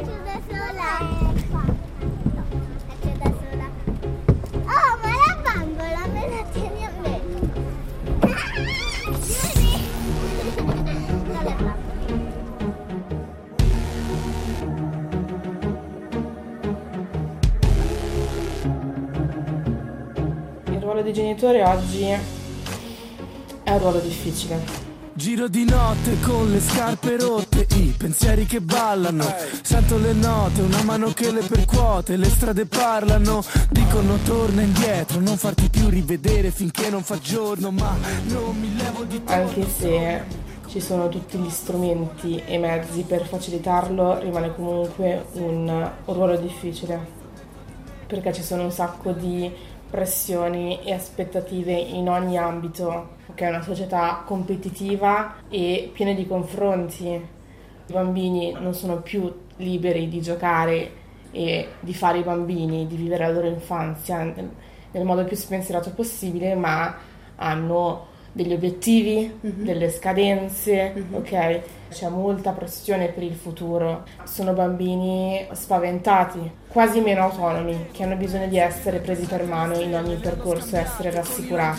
da sola. Faccio da sola. Oh, ma la bambola me la tieni a me. Non le bambole. Il ruolo dei genitori oggi è un ruolo difficile. Giro di notte con le scarpe rotte, i pensieri che ballano, sento le note, una mano che le percuote, le strade parlano, dicono torna indietro, non farti più rivedere finché non fa giorno, ma non mi levo di torno. Anche se ci sono tutti gli strumenti e mezzi per facilitarlo, rimane comunque un ruolo difficile, perché ci sono un sacco di pressioni e aspettative in ogni ambito, che è una società competitiva e piena di confronti. I bambini non sono più liberi di giocare e di fare i bambini, di vivere la loro infanzia nel modo più spensierato possibile, ma hanno degli obiettivi, delle scadenze, ok? C'è molta pressione per il futuro. Sono bambini spaventati, quasi meno autonomi, che hanno bisogno di essere presi per mano in ogni percorso e essere rassicurati.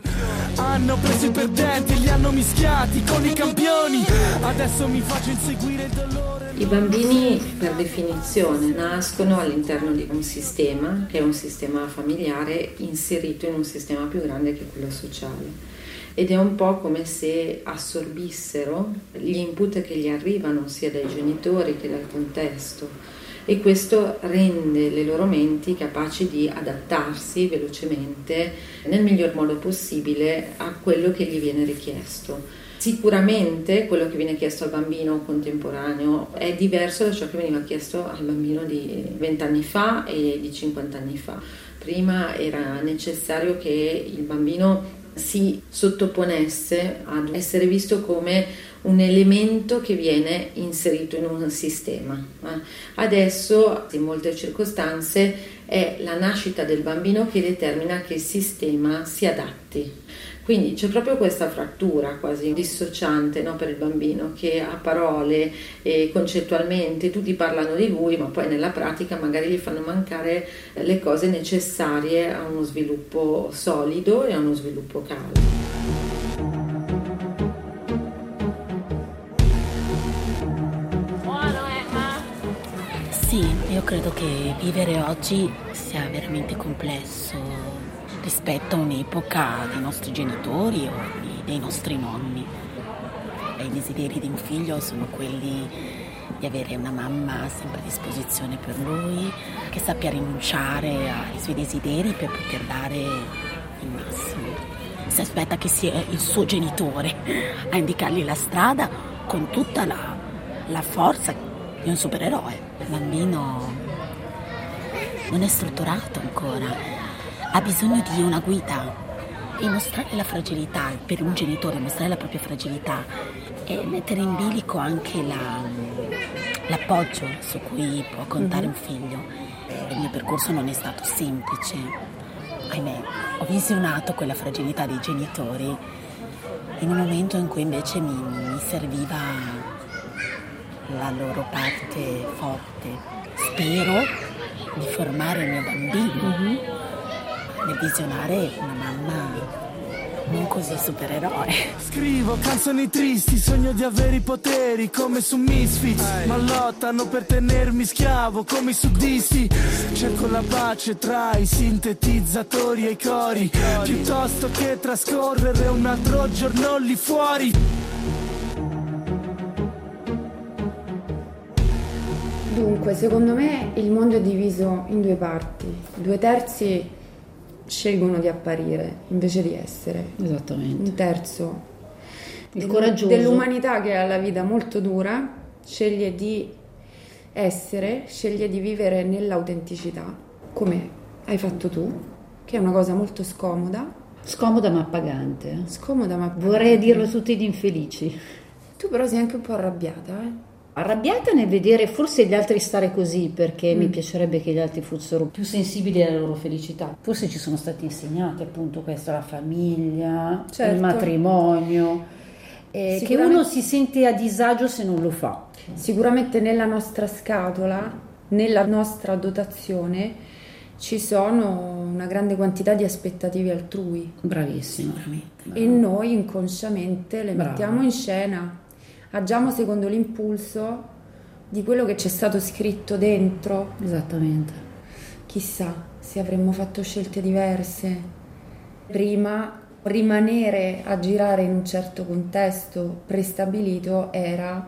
Hanno preso i perdenti, li hanno mischiati con i campioni, adesso mi faccio inseguire il dolore. I bambini per definizione nascono all'interno di un sistema, che è un sistema familiare inserito in un sistema più grande che è quello sociale. Ed è un po' come se assorbissero gli input che gli arrivano sia dai genitori che dal contesto, e questo rende le loro menti capaci di adattarsi velocemente nel miglior modo possibile a quello che gli viene richiesto. Sicuramente quello che viene chiesto al bambino contemporaneo è diverso da ciò che veniva chiesto al bambino di 20 anni fa e di 50 anni fa. Prima era necessario che il bambino si sottoponesse ad essere visto come un elemento che viene inserito in un sistema. Adesso, in molte circostanze, è la nascita del bambino che determina che il sistema si adatti. Quindi c'è proprio questa frattura quasi dissociante, no, per il bambino, che a parole e concettualmente tutti parlano di lui, ma poi nella pratica magari gli fanno mancare le cose necessarie a uno sviluppo solido e a uno sviluppo calmo. Sì, io credo che vivere oggi sia veramente complesso rispetto a un'epoca dei nostri genitori o dei nostri nonni. I desideri di un figlio sono quelli di avere una mamma sempre a disposizione per lui, che sappia rinunciare ai suoi desideri per poter dare il massimo. Si aspetta che sia il suo genitore a indicargli la strada con tutta la forza di un supereroe. Il bambino non è strutturato ancora, ha bisogno di una guida, e mostrare la fragilità, per un genitore mostrare la propria fragilità e mettere in bilico anche l'appoggio su cui può contare un figlio. Il mio percorso non è stato semplice, ahimè, ho visionato quella fragilità dei genitori in un momento in cui invece mi serviva la loro parte forte. Spero di formare il mio bambino nel visionare una mamma non così supereroe. Scrivo canzoni tristi, sogno di avere i poteri come su Misfits, ma lottano per tenermi schiavo come i suddisti. Cerco la pace tra i sintetizzatori e i cori, piuttosto che trascorrere un altro giorno lì fuori. Dunque, secondo me il mondo è diviso in due parti. 2/3 scelgono di apparire invece di essere. Esattamente. Un terzo il coraggioso dell'umanità, che ha la vita molto dura, sceglie di essere, sceglie di vivere nell'autenticità, come hai fatto tu, che è una cosa molto scomoda. Scomoda ma appagante. Scomoda ma appagante. Vorrei dirlo a tutti gli infelici. Tu però sei anche un po' arrabbiata, Arrabbiata nel vedere forse gli altri stare così, perché mi piacerebbe che gli altri fossero più sensibili alla loro felicità. Forse ci sono stati insegnati appunto questo, la famiglia, certo, il matrimonio, che uno si sente a disagio se non lo fa. Sicuramente nella nostra scatola, nella nostra dotazione, ci sono una grande quantità di aspettative altrui. Bravissimo, veramente. E noi inconsciamente le Brava. mettiamo in scena, agiamo secondo l'impulso di quello che c'è stato scritto dentro. Esattamente. Chissà se avremmo fatto scelte diverse. Prima rimanere a girare in un certo contesto prestabilito era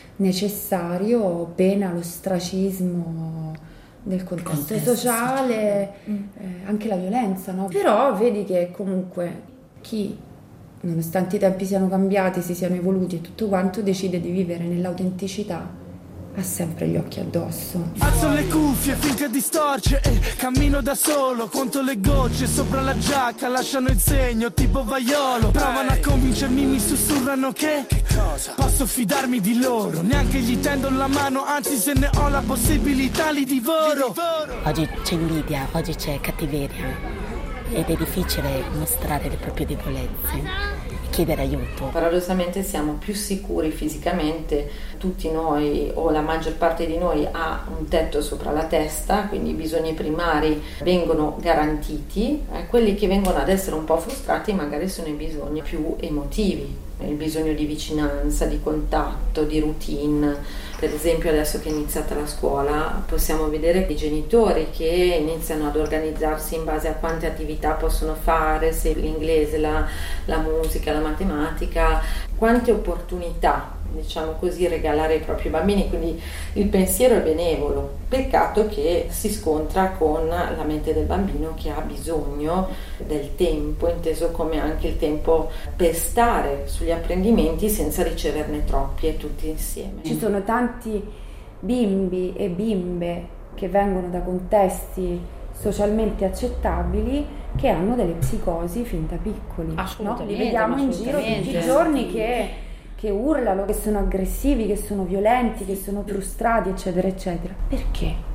necessario, pena l'ostracismo del contesto sociale, anche la violenza, no? Però vedi che comunque chi, nonostante i tempi siano cambiati, si siano evoluti e tutto quanto, decide di vivere nell'autenticità, ha sempre gli occhi addosso. Alzo le cuffie finché distorce e cammino da solo, conto le gocce sopra la giacca, lasciano il segno tipo vaiolo. Provano a convincermi, mi sussurrano che cosa? Posso fidarmi di loro, neanche gli tendo la mano, anzi se ne ho la possibilità li divoro. Oggi c'è invidia, oggi c'è cattiveria ed è difficile mostrare le proprie debolezze e chiedere aiuto. Paradossalmente siamo più sicuri fisicamente, tutti noi o la maggior parte di noi ha un tetto sopra la testa, quindi i bisogni primari vengono garantiti, quelli che vengono ad essere un po' frustrati magari sono i bisogni più emotivi, il bisogno di vicinanza, di contatto, di routine. Per esempio adesso che è iniziata la scuola possiamo vedere i genitori che iniziano ad organizzarsi in base a quante attività possono fare, se l'inglese, la musica, la matematica, quante opportunità, diciamo così, regalare ai propri bambini, quindi il pensiero è benevolo. Peccato che si scontra con la mente del bambino che ha bisogno del tempo, inteso come anche il tempo per stare sugli apprendimenti senza riceverne troppi e tutti insieme. Ci sono tanti bimbi e bimbe che vengono da contesti socialmente accettabili che hanno delle psicosi fin da piccoli. Assolutamente, no? Li vediamo in giro tutti i giorni che urlano, che sono aggressivi, che sono violenti, che sono frustrati, eccetera, eccetera. Perché?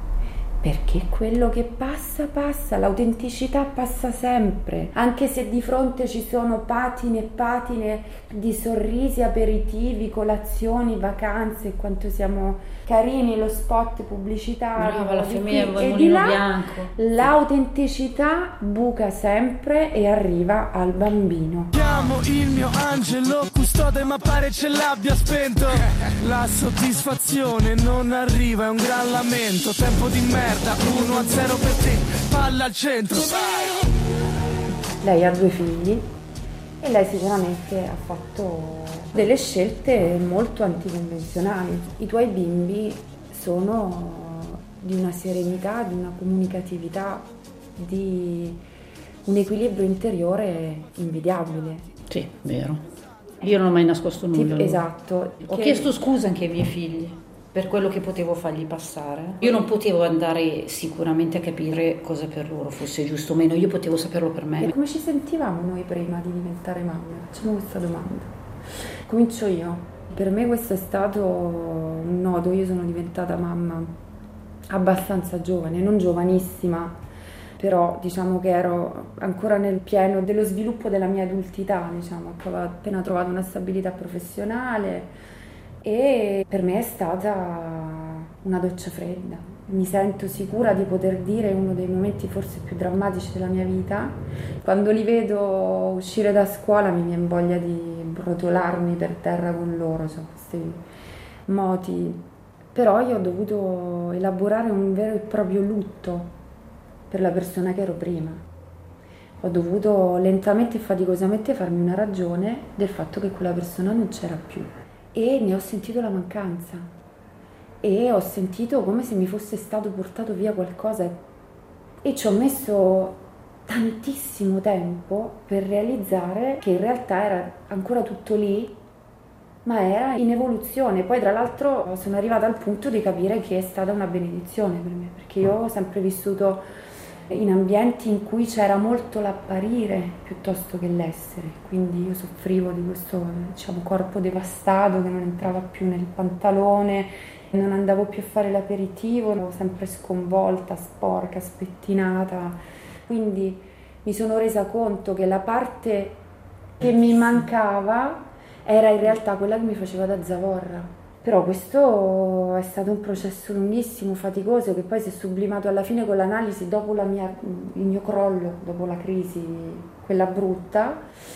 Perché quello che passa, passa, l'autenticità passa sempre, anche se di fronte ci sono patine e patine di sorrisi, aperitivi, colazioni, vacanze, e quanto siamo carini, lo spot pubblicitario, brava, la femmina e del di mulino là, bianco. l'autenticità buca sempre e arriva al bambino. Chiamo il mio angelo custode ma pare ce l'abbia spento. La soddisfazione non arriva, è un gran lamento. Tempo di merda, 1-0 per te, palla al centro. Lei ha 2 figli e lei sicuramente ha fatto delle scelte molto anticonvenzionali. I tuoi bimbi sono di una serenità, di una comunicatività, di un equilibrio interiore invidiabile. Sì, vero. Io non ho mai nascosto nulla. Esatto. Ho chiesto scusa anche ai miei figli per quello che potevo fargli passare. Io non potevo andare sicuramente a capire cosa per loro fosse giusto o meno, io potevo saperlo per me. E come ci sentivamo noi prima di diventare mamme? Facciamo questa domanda. Comincio io. Per me questo è stato un nodo. Io sono diventata mamma abbastanza giovane, non giovanissima, però diciamo che ero ancora nel pieno dello sviluppo della mia adultità, diciamo, avevo appena trovato una stabilità professionale e per me è stata una doccia fredda. Mi sento sicura di poter dire uno dei momenti forse più drammatici della mia vita. Quando li vedo uscire da scuola mi viene voglia di rotolarmi per terra con loro, cioè questi moti. Però io ho dovuto elaborare un vero e proprio lutto per la persona che ero prima. Ho dovuto lentamente e faticosamente farmi una ragione del fatto che quella persona non c'era più e ne ho sentito la mancanza e ho sentito come se mi fosse stato portato via qualcosa e ci ho messo tantissimo tempo per realizzare che in realtà era ancora tutto lì, ma era in evoluzione. Poi tra l'altro sono arrivata al punto di capire che è stata una benedizione per me, perché io ho sempre vissuto in ambienti in cui c'era molto l'apparire piuttosto che l'essere, quindi io soffrivo di questo, diciamo, corpo devastato che non entrava più nel pantalone, non andavo più a fare l'aperitivo, ero sempre sconvolta, sporca, spettinata, quindi mi sono resa conto che la parte che mi mancava era in realtà quella che mi faceva da zavorra. Però questo è stato un processo lunghissimo, faticoso, che poi si è sublimato alla fine con l'analisi dopo il mio crollo, dopo la crisi, quella brutta.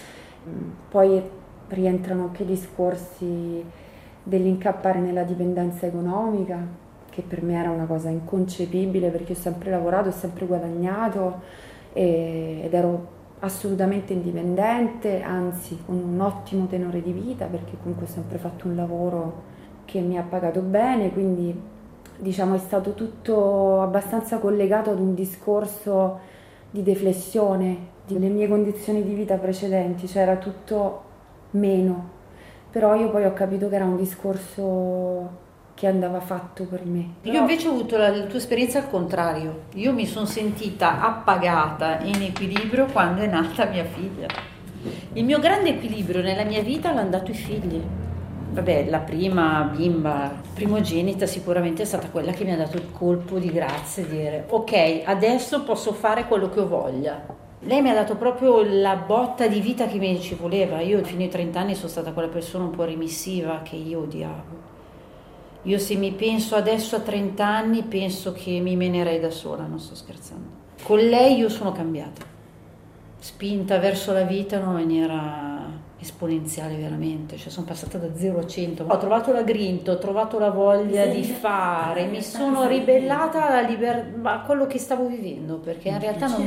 Poi rientrano anche discorsi dell'incappare nella dipendenza economica, che per me era una cosa inconcepibile, perché ho sempre lavorato, ho sempre guadagnato ed ero assolutamente indipendente, anzi con un ottimo tenore di vita, perché comunque ho sempre fatto un lavoro che mi ha pagato bene, quindi diciamo è stato tutto abbastanza collegato ad un discorso di deflessione delle mie condizioni di vita precedenti, cioè era tutto meno, però io poi ho capito che era un discorso che andava fatto per me. Io invece ho avuto la tua esperienza al contrario, io mi sono sentita appagata e in equilibrio quando è nata mia figlia. Il mio grande equilibrio nella mia vita l'hanno dato i figli. Vabbè, la prima bimba primogenita sicuramente è stata quella che mi ha dato il colpo di grazia, dire ok, adesso posso fare quello che ho voglia. Lei mi ha dato proprio la botta di vita che mi ci voleva. Io fino ai 30 anni sono stata quella persona un po' remissiva che io odiavo. Io se mi penso adesso a 30 anni penso che mi menerei da sola, non sto scherzando. Con lei io sono cambiata, spinta verso la vita in una maniera esponenziale veramente, cioè sono passata da 0 a 100, ho trovato la grinta, ho trovato la voglia di fare, mi sono ribellata a quello che stavo vivendo, perché in realtà non mi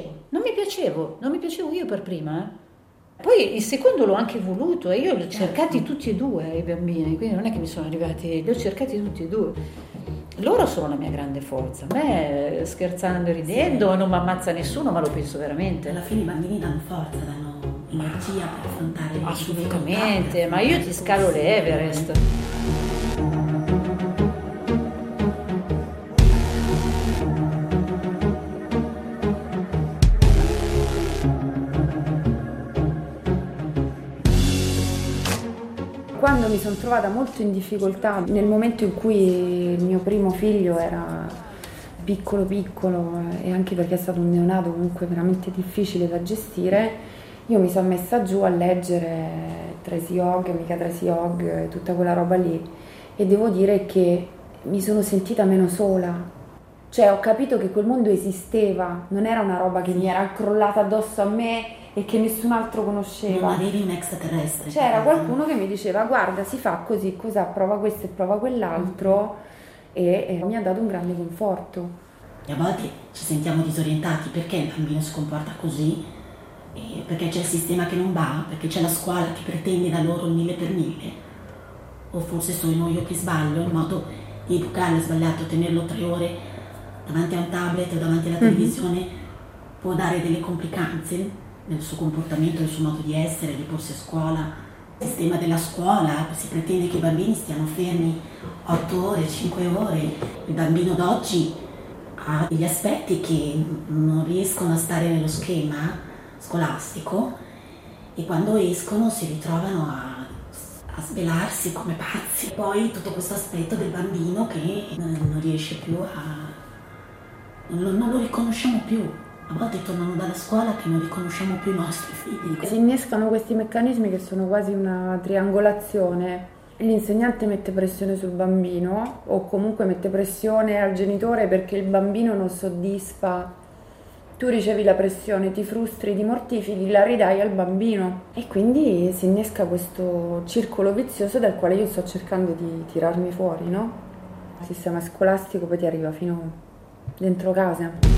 piacevo io per prima. Poi il secondo l'ho anche voluto e io li ho cercati tutti e due i bambini, quindi non è che mi sono arrivati, li ho cercati tutti e due. Loro sono la mia grande forza. A me, scherzando e ridendo, non mi ammazza nessuno, ma lo penso veramente. Alla fine i bambini danno forza, danno energia per affrontare le difficoltà. Assolutamente, ma io ti scalo l'Everest. Quando mi sono trovata molto in difficoltà, nel momento in cui il mio primo figlio era piccolo e anche perché è stato un neonato comunque veramente difficile da gestire, io mi sono messa giù a leggere Tracy Hogg, Mica Tracy Hogg e tutta quella roba lì, e devo dire che mi sono sentita meno sola. Cioè ho capito che quel mondo esisteva, non era una roba che mi era crollata addosso a me e che nessun altro conosceva. Non avevi un extraterrestre. C'era qualcuno che mi diceva guarda, si fa così, cos'ha, prova questo e prova quell'altro, e mi ha dato un grande conforto. E a volte ci sentiamo disorientati, perché il bambino si comporta così, perché c'è il sistema che non va, perché c'è la scuola che pretende da loro il 1000 per 1000, o forse sono io che sbaglio, il modo di educarlo è sbagliato, tenerlo 3 ore davanti a un tablet o davanti alla televisione può dare delle complicanze nel suo comportamento, nel suo modo di essere, di porsi a scuola. Il sistema della scuola si pretende che i bambini stiano fermi 8 ore, 5 ore. Il bambino d'oggi ha degli aspetti che non riescono a stare nello schema scolastico e quando escono si ritrovano a svelarsi come pazzi. Poi tutto questo aspetto del bambino che non riesce più non lo riconosciamo più. A volte tornano dalla scuola che non riconosciamo più i nostri figli. Si innescano questi meccanismi che sono quasi una triangolazione. L'insegnante mette pressione sul bambino o comunque mette pressione al genitore perché il bambino non soddisfa. Tu ricevi la pressione, ti frustri, ti mortifichi, la ridai al bambino. E quindi si innesca questo circolo vizioso dal quale io sto cercando di tirarmi fuori, no? Il sistema scolastico poi ti arriva fino dentro casa.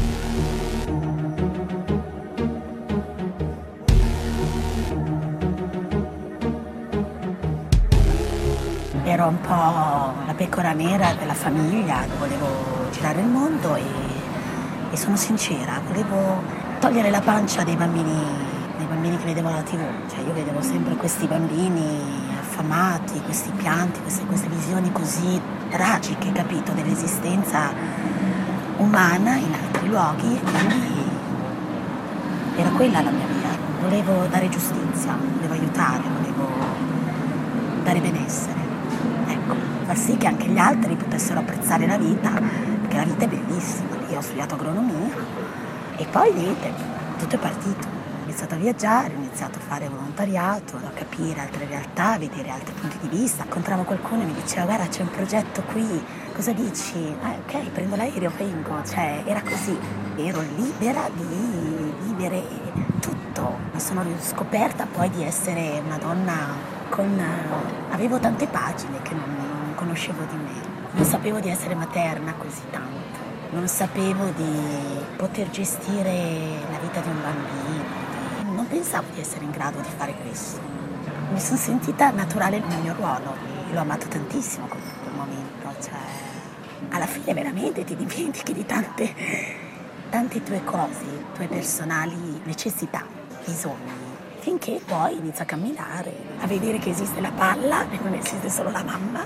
Ero un po' la pecora nera della famiglia, volevo girare il mondo e sono sincera, volevo togliere la pancia dei bambini che vedevo alla TV. Cioè io vedevo sempre questi bambini affamati, questi pianti, queste visioni così tragiche, capito, dell'esistenza umana in altri luoghi, e quindi era quella la mia via. Volevo dare giustizia, volevo aiutare, volevo dare benessere. Ecco, far sì che anche gli altri potessero apprezzare la vita, perché la vita è bellissima. Io ho studiato agronomia e poi niente, tutto è partito. iniziato a viaggiare, ho iniziato a fare volontariato, a capire altre realtà, a vedere altri punti di vista. Incontravo qualcuno e mi diceva: guarda, c'è un progetto qui, cosa dici? Ok, prendo l'aereo, vengo. Cioè, era così. Ero libera di vivere tutto. Mi sono scoperta poi di essere una donna avevo tante pagine che non conoscevo di me. Non sapevo di essere materna così tanto. Non sapevo di poter gestire la vita di un bambino. Non pensavo di essere in grado di fare questo. Mi sono sentita naturale nel mio ruolo. L'ho amato tantissimo quel momento. Cioè, alla fine veramente ti dimentichi di tante tue cose, tue personali necessità, bisogni. Finché poi inizia a camminare, a vedere che esiste la palla e non esiste solo la mamma.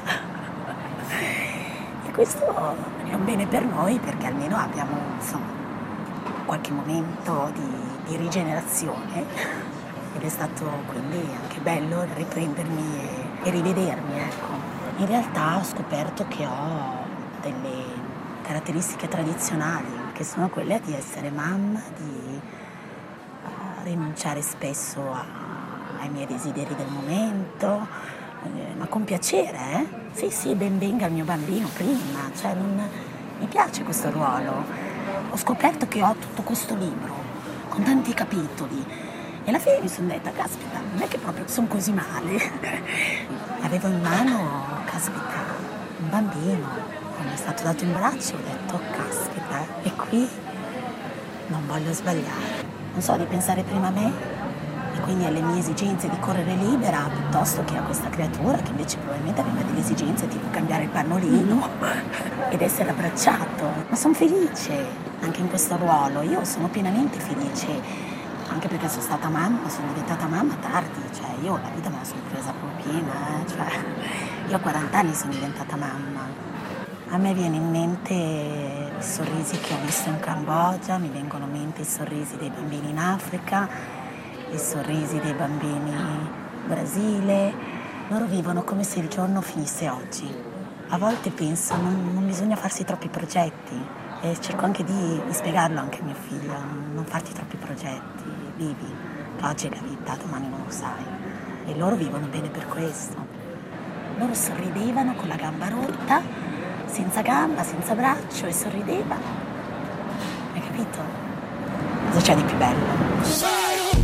E questo è un bene per noi, perché almeno abbiamo, insomma, qualche momento di rigenerazione, ed è stato quindi anche bello riprendermi e rivedermi, ecco. In realtà ho scoperto che ho delle caratteristiche tradizionali, che sono quelle di essere mamma, di rinunciare spesso ai miei desideri del momento, ma con piacere, Sì, ben venga il mio bambino prima, cioè mi piace questo ruolo. Ho scoperto che ho tutto questo libro, con tanti capitoli, e alla fine mi sono detta: caspita, non è che proprio sono così male. Avevo in mano, caspita, un bambino, mi è stato dato in braccio, ho detto: caspita, e qui non voglio sbagliare. Non so, di pensare prima a me e quindi alle mie esigenze di correre libera, piuttosto che a questa creatura che invece probabilmente aveva delle esigenze tipo cambiare il pannolino ed essere abbracciato. Ma sono felice anche in questo ruolo, io sono pienamente felice, anche perché sono stata mamma, sono diventata mamma tardi, cioè io la vita me la sono presa proprio piena, cioè io a 40 anni sono diventata mamma. A me viene in mente i sorrisi che ho visto in Cambogia, mi vengono in mente i sorrisi dei bambini in Africa, i sorrisi dei bambini in Brasile. Loro vivono come se il giorno finisse oggi. A volte penso non bisogna farsi troppi progetti, e cerco anche di spiegarlo anche a mio figlio: non farti troppi progetti, vivi, oggi è la vita, domani non lo sai. E loro vivono bene per questo. Loro sorridevano con la gamba rotta, senza gamba, senza braccio, e sorridevano. Hai capito? Cosa c'è di più bello?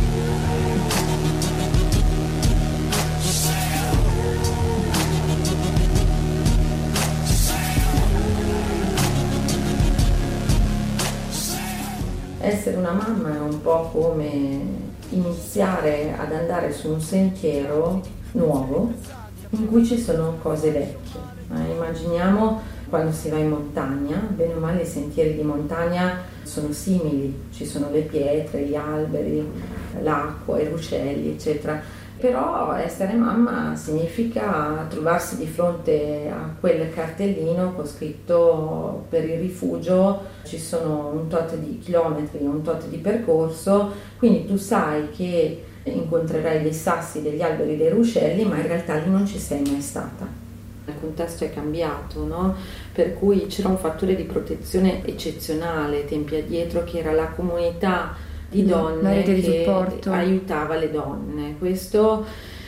Essere una mamma è un po' come iniziare ad andare su un sentiero nuovo in cui ci sono cose vecchie. Immaginiamo quando si va in montagna, bene o male i sentieri di montagna sono simili, ci sono le pietre, gli alberi, l'acqua, i ruscelli, eccetera. Però essere mamma significa trovarsi di fronte a quel cartellino con scritto: per il rifugio ci sono un tot di chilometri, un tot di percorso, quindi tu sai che incontrerai dei sassi, degli alberi, dei ruscelli, ma in realtà lì non ci sei mai stata. Il contesto è cambiato, no? Per cui c'era un fattore di protezione eccezionale tempi addietro, che era la comunità di donne che aiutava le donne. Questo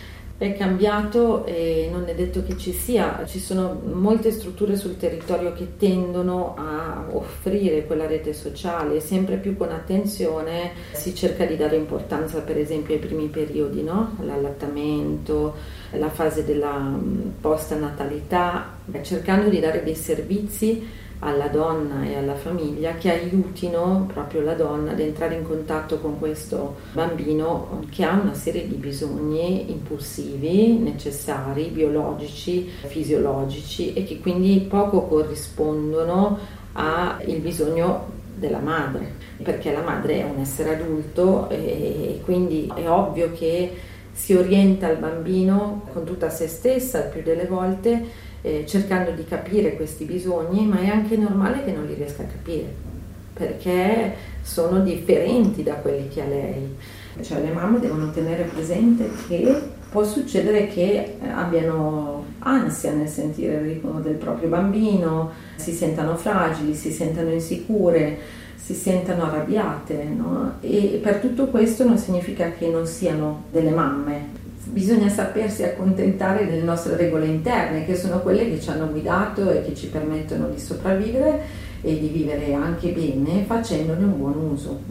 è cambiato e non è detto che ci sono molte strutture sul territorio che tendono a offrire quella rete sociale, sempre più con attenzione si cerca di dare importanza per esempio ai primi periodi, no? L'allattamento, la fase della post-natalità, cercando di dare dei servizi alla donna e alla famiglia che aiutino proprio la donna ad entrare in contatto con questo bambino che ha una serie di bisogni impulsivi, necessari, biologici, fisiologici, e che quindi poco corrispondono al bisogno della madre, perché la madre è un essere adulto e quindi è ovvio che si orienta al bambino con tutta se stessa il più delle volte, cercando di capire questi bisogni, ma è anche normale che non li riesca a capire, perché sono differenti da quelli che ha lei. Cioè le mamme devono tenere presente che può succedere che abbiano ansia nel sentire il ritmo del proprio bambino, si sentano fragili, si sentano insicure, si sentano arrabbiate, no? E per tutto questo non significa che non siano delle mamme. Bisogna sapersi accontentare delle nostre regole interne, che sono quelle che ci hanno guidato e che ci permettono di sopravvivere e di vivere anche bene facendone un buon uso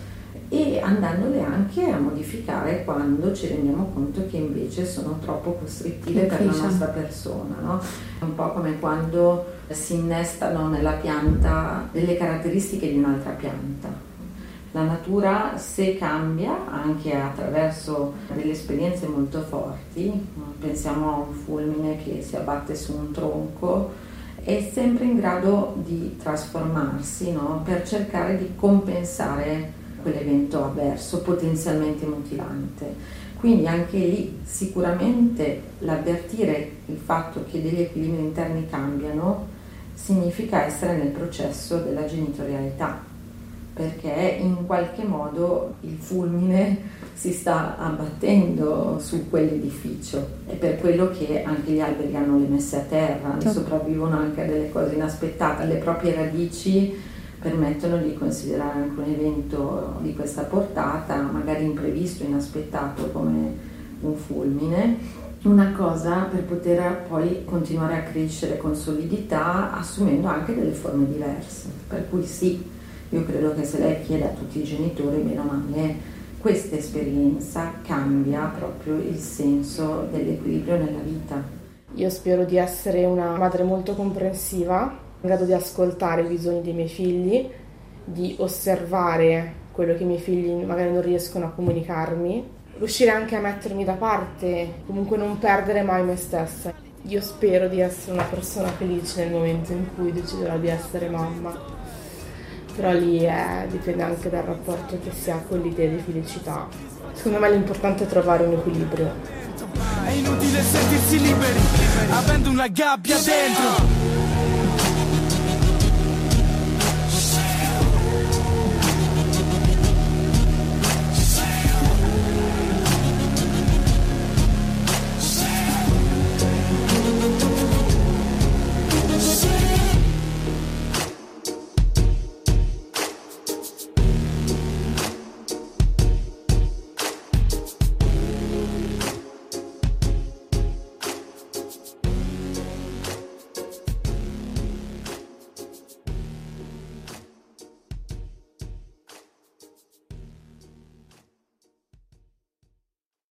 e andandole anche a modificare quando ci rendiamo conto che invece sono troppo costrittive per la nostra persona, no? È un po' come quando si innestano nella pianta delle caratteristiche di un'altra pianta. La natura, se cambia anche attraverso delle esperienze molto forti, pensiamo a un fulmine che si abbatte su un tronco, è sempre in grado di trasformarsi, no? Per cercare di compensare quell'evento avverso, potenzialmente mutilante. Quindi anche lì sicuramente l'avvertire il fatto che degli equilibri interni cambiano significa essere nel processo della genitorialità, perché in qualche modo il fulmine si sta abbattendo su quell'edificio. È per quello che anche gli alberi hanno le messe a terra, ne sopravvivono anche a delle cose inaspettate, le proprie radici permettono di considerare anche un evento di questa portata, magari imprevisto, inaspettato come un fulmine, una cosa per poter poi continuare a crescere con solidità, assumendo anche delle forme diverse. Per cui sì, io credo che se lei chiede a tutti i genitori, bene o male, questa esperienza cambia proprio il senso dell'equilibrio nella vita. Io spero di essere una madre molto comprensiva, in grado di ascoltare i bisogni dei miei figli, di osservare quello che i miei figli magari non riescono a comunicarmi, riuscire anche a mettermi da parte, comunque non perdere mai me stessa. Io spero di essere una persona felice nel momento in cui deciderò di essere mamma. Però lì dipende anche dal rapporto che si ha con l'idea di felicità. Secondo me l'importante è trovare un equilibrio. È inutile sentirsi liberi, avendo una gabbia dentro.